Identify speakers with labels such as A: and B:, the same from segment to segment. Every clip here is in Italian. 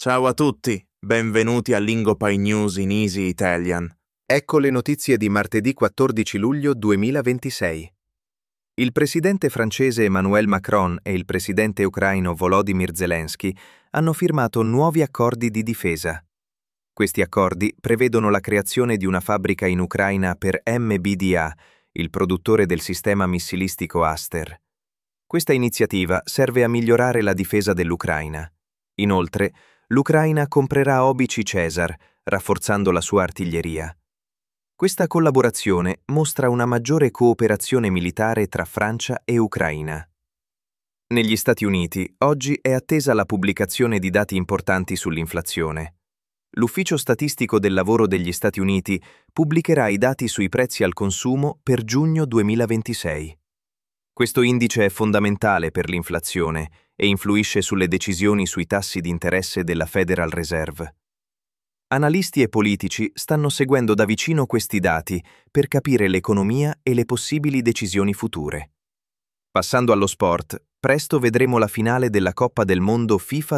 A: Ciao a tutti, benvenuti a Lingopie News in Easy Italian.
B: Ecco le notizie di martedì 14 luglio 2026. Il presidente francese Emmanuel Macron e il presidente ucraino Volodymyr Zelensky hanno firmato nuovi accordi di difesa. Questi accordi prevedono la creazione di una fabbrica in Ucraina per MBDA, il produttore del sistema missilistico Aster. Questa iniziativa serve a migliorare la difesa dell'Ucraina. Inoltre, l'Ucraina comprerà obici Caesar, rafforzando la sua artiglieria. Questa collaborazione mostra una maggiore cooperazione militare tra Francia e Ucraina. Negli Stati Uniti, oggi è attesa la pubblicazione di dati importanti sull'inflazione. L'Ufficio Statistico del Lavoro degli Stati Uniti pubblicherà i dati sui prezzi al consumo per giugno 2026. Questo indice è fondamentale per l'inflazione e influisce sulle decisioni sui tassi di interesse della Federal Reserve. Analisti e politici stanno seguendo da vicino questi dati per capire l'economia e le possibili decisioni future. Passando allo sport, presto vedremo la finale della Coppa del Mondo FIFA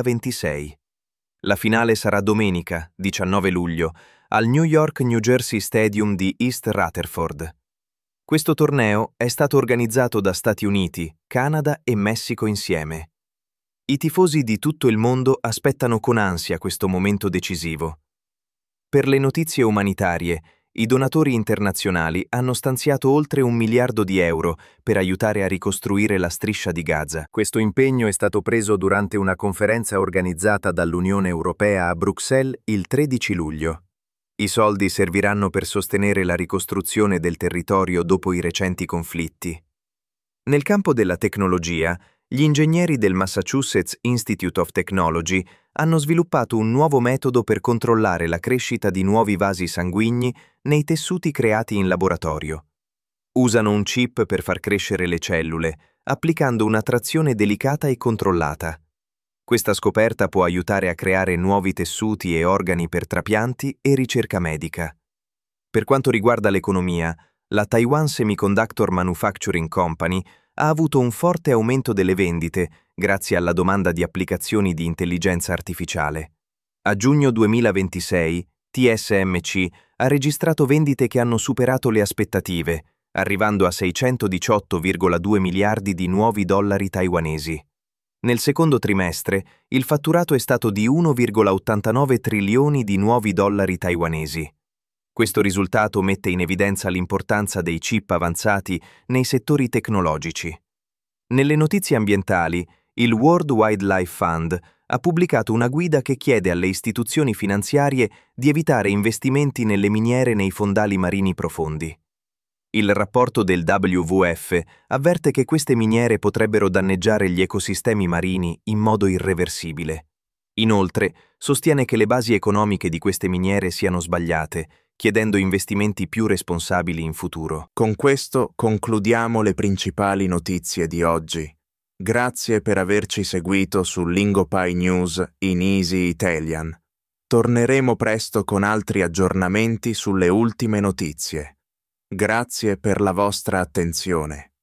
B: 2026. La finale sarà domenica, 19 luglio, al New York-New Jersey Stadium di East Rutherford. Questo torneo è stato organizzato da Stati Uniti, Canada e Messico insieme. I tifosi di tutto il mondo aspettano con ansia questo momento decisivo. Per le notizie umanitarie, i donatori internazionali hanno stanziato oltre 1 miliardo di euro per aiutare a ricostruire la striscia di Gaza. Questo impegno è stato preso durante una conferenza organizzata dall'Unione Europea a Bruxelles il 13 luglio. I soldi serviranno per sostenere la ricostruzione del territorio dopo i recenti conflitti. Nel campo della tecnologia, gli ingegneri del Massachusetts Institute of Technology hanno sviluppato un nuovo metodo per controllare la crescita di nuovi vasi sanguigni nei tessuti creati in laboratorio. Usano un chip per far crescere le cellule, applicando una trazione delicata e controllata. Questa scoperta può aiutare a creare nuovi tessuti e organi per trapianti e ricerca medica. Per quanto riguarda l'economia, la Taiwan Semiconductor Manufacturing Company ha avuto un forte aumento delle vendite grazie alla domanda di applicazioni di intelligenza artificiale. A giugno 2026, TSMC ha registrato vendite che hanno superato le aspettative, arrivando a 618,2 miliardi di nuovi dollari taiwanesi. Nel secondo trimestre, il fatturato è stato di 1,89 trilioni di nuovi dollari taiwanesi. Questo risultato mette in evidenza l'importanza dei chip avanzati nei settori tecnologici. Nelle notizie ambientali, il World Wildlife Fund ha pubblicato una guida che chiede alle istituzioni finanziarie di evitare investimenti nelle miniere nei fondali marini profondi. Il rapporto del WWF avverte che queste miniere potrebbero danneggiare gli ecosistemi marini in modo irreversibile. Inoltre, sostiene che le basi economiche di queste miniere siano sbagliate, chiedendo investimenti più responsabili in futuro.
A: Con questo concludiamo le principali notizie di oggi. Grazie per averci seguito su Lingopie News in Easy Italian. Torneremo presto con altri aggiornamenti sulle ultime notizie. Grazie per la vostra attenzione.